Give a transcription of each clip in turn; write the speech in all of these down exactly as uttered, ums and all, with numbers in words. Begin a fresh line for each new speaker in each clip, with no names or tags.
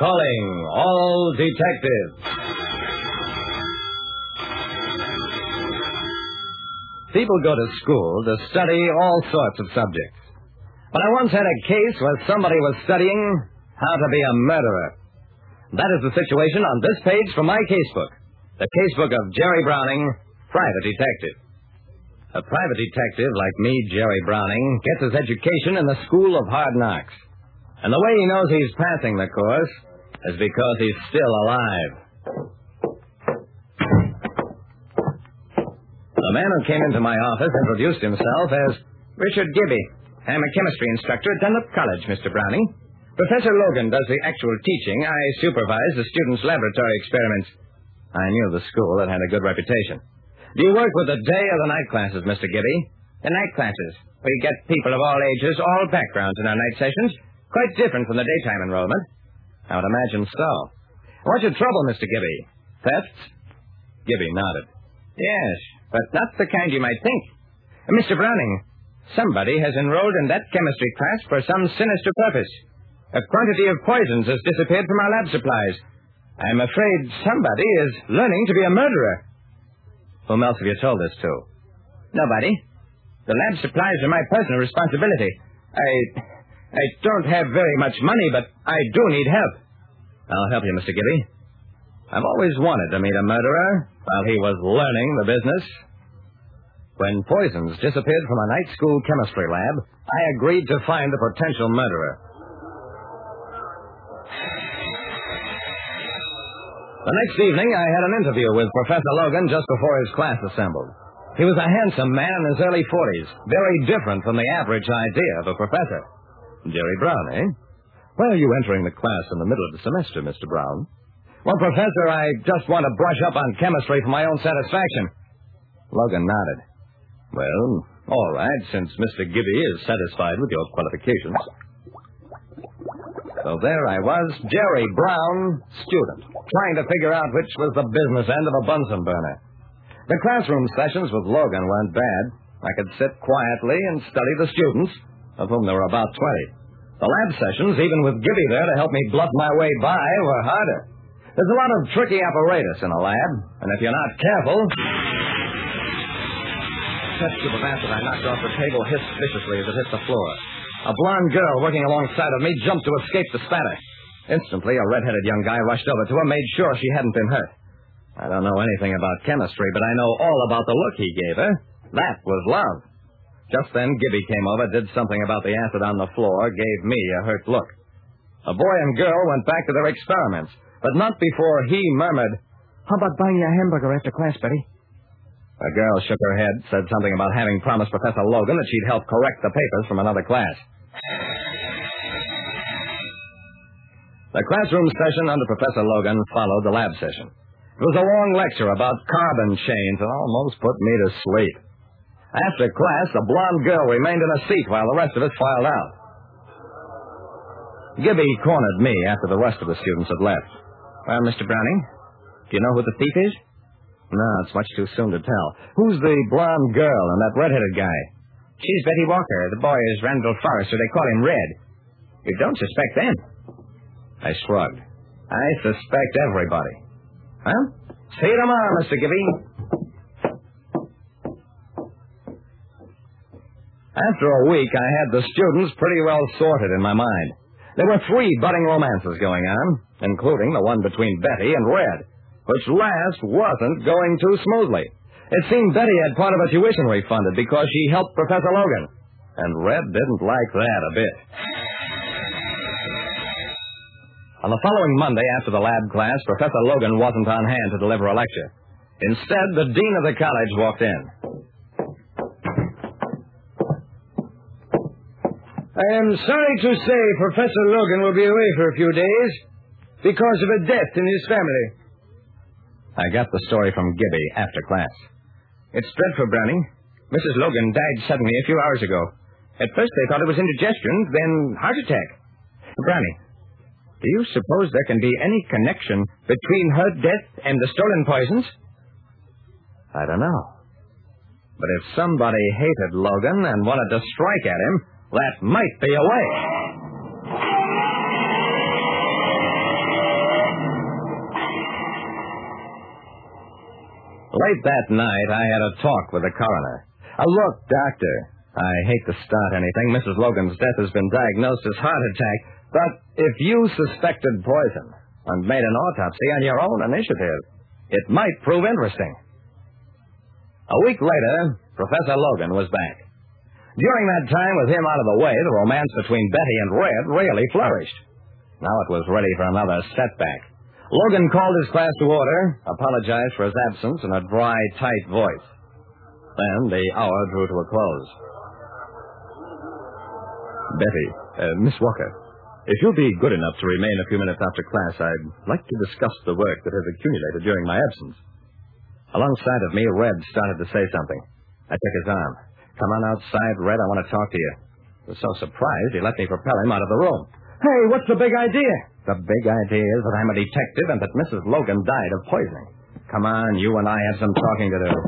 Calling all detectives. People go to school to study all sorts of subjects. But I once had a case where somebody was studying how to be a murderer. That is the situation on this page from my casebook. The casebook of Jerry Browning, private detective. A private detective like me, Jerry Browning, gets his education in the school of hard knocks. And the way he knows he's passing the course is because he's still alive. The man who came into my office introduced himself as Richard Gibby. I'm a chemistry instructor at Dunlop College, Mister Browning. Professor Logan does the actual teaching. I supervise the students' laboratory experiments. I knew the school had had a good reputation. Do you work with the day or the night classes, Mister Gibby? The night classes. We get people of all ages, all backgrounds in our night sessions. Quite different from the daytime enrollment. I would imagine so. What's your trouble, Mister Gibby? Thefts? Gibby nodded. Yes, but not the kind you might think. Mister Browning, somebody has enrolled in that chemistry class for some sinister purpose. A quantity of poisons has disappeared from our lab supplies. I'm afraid somebody is learning to be a murderer. Whom else have you told this to? Nobody. The lab supplies are my personal responsibility. I I don't have very much money, but I do need help. I'll help you, Mister Gibby. I've always wanted to meet a murderer while he was learning the business. When poisons disappeared from a night school chemistry lab, I agreed to find the potential murderer. The next evening, I had an interview with Professor Logan just before his class assembled. He was a handsome man in his early forties, very different from the average idea of a professor. Jerry Brown, eh? Why are you entering the class in the middle of the semester, Mister Brown? Well, Professor, I just want to brush up on chemistry for my own satisfaction. Logan nodded. Well, all right, since Mister Gibby is satisfied with your qualifications. So there I was, Jerry Brown, student, trying to figure out which was the business end of a Bunsen burner. The classroom sessions with Logan weren't bad. I could sit quietly and study the students, of whom there were about twenty. The lab sessions, even with Gibby there to help me bluff my way by, were harder. There's a lot of tricky apparatus in a lab, and if you're not careful... That scoop of acid I knocked off the table hissed viciously as it hit the floor. A blonde girl working alongside of me jumped to escape the spatter. Instantly, a red-headed young guy rushed over to her, made sure she hadn't been hurt. I don't know anything about chemistry, but I know all about the look he gave her. That was love. Just then, Gibby came over, did something about the acid on the floor, gave me a hurt look. The boy and girl went back to their experiments, but not before he murmured, "How about buying you a hamburger after class, Betty?" The girl shook her head, said something about having promised Professor Logan that she'd help correct the papers from another class. The classroom session under Professor Logan followed the lab session. It was a long lecture about carbon chains and almost put me to sleep. After class, the blonde girl remained in a seat while the rest of us filed out. Gibby cornered me after the rest of the students had left. Well, Mister Browning, do you know who the thief is? No, it's much too soon to tell. Who's the blonde girl and that red-headed guy? She's Betty Walker. The boy is Randall Forrester. They call him Red. You don't suspect them? I shrugged. I suspect everybody. Huh? See you tomorrow, Mister Gibby. After a week, I had the students pretty well sorted in my mind. There were three budding romances going on, including the one between Betty and Red, which last wasn't going too smoothly. It seemed Betty had part of her tuition refunded because she helped Professor Logan, and Red didn't like that a bit. On the following Monday, after the lab class, Professor Logan wasn't on hand to deliver a lecture. Instead, the dean of the college walked in.
I am sorry to say Professor Logan will be away for a few days because of a death in his family.
I got the story from Gibby after class.
It's dreadful, Browning. Missus Logan died suddenly a few hours ago. At first they thought it was indigestion, then heart attack. Browning, do you suppose there can be any connection between her death and the stolen poisons?
I don't know. But if somebody hated Logan and wanted to strike at him, that might be a way. Late that night, I had a talk with the coroner. Uh, look, doctor, I hate to start anything. Missus Logan's death has been diagnosed as heart attack. But if you suspected poison and made an autopsy on your own initiative, it might prove interesting. A week later, Professor Logan was back. During that time, with him out of the way, the romance between Betty and Red really flourished. Now it was ready for another setback. Logan called his class to order, apologized for his absence in a dry, tight voice. Then the hour drew to a close.
Betty, uh, Miss Walker, if you'll be good enough to remain a few minutes after class, I'd like to discuss the work that has accumulated during my absence.
Alongside of me, Red started to say something. I took his arm. Come on outside, Red. I want to talk to you. He was so surprised, he let me propel him out of the room.
Hey, what's the big idea?
The big idea is that I'm a detective and that Missus Logan died of poisoning. Come on, you and I have some talking to do.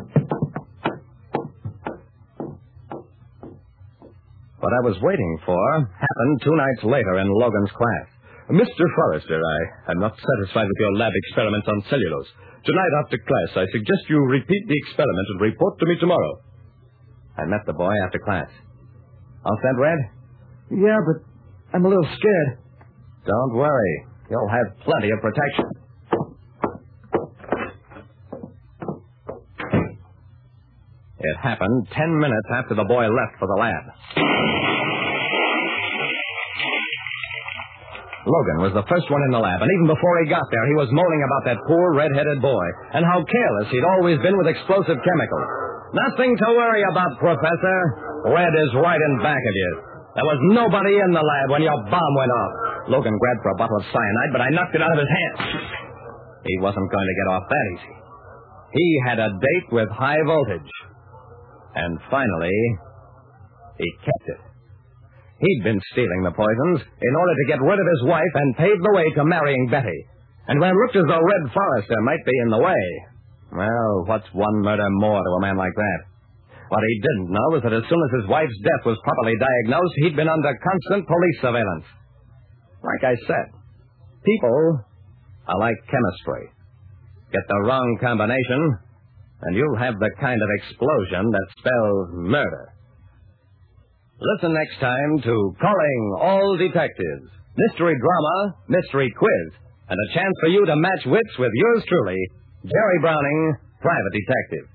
What I was waiting for happened two nights later in Logan's class.
Mister Forrester, I am not satisfied with your lab experiments on cellulose. Tonight after class, I suggest you repeat the experiment and report to me tomorrow.
I met the boy after class. All set, Red?
Yeah, but I'm a little scared.
Don't worry. You'll have plenty of protection. It happened ten minutes after the boy left for the lab. Logan was the first one in the lab, and even before he got there, he was moaning about that poor red-headed boy and how careless he'd always been with explosive chemicals. Nothing to worry about, Professor. Red is right in back of you. There was nobody in the lab when your bomb went off. Logan grabbed for a bottle of cyanide, but I knocked it out of his hand. He wasn't going to get off that easy. He had a date with high voltage. And finally, he kept it. He'd been stealing the poisons in order to get rid of his wife and pave the way to marrying Betty. And when it looked as though Red Forrester might be in the way, well, what's one murder more to a man like that? What he didn't know was that as soon as his wife's death was properly diagnosed, he'd been under constant police surveillance. Like I said, people are like chemistry. Get the wrong combination, and you'll have the kind of explosion that spells murder. Listen next time to Calling All Detectives. Mystery drama, mystery quiz, and a chance for you to match wits with yours truly, Jerry Browning, Private Detective.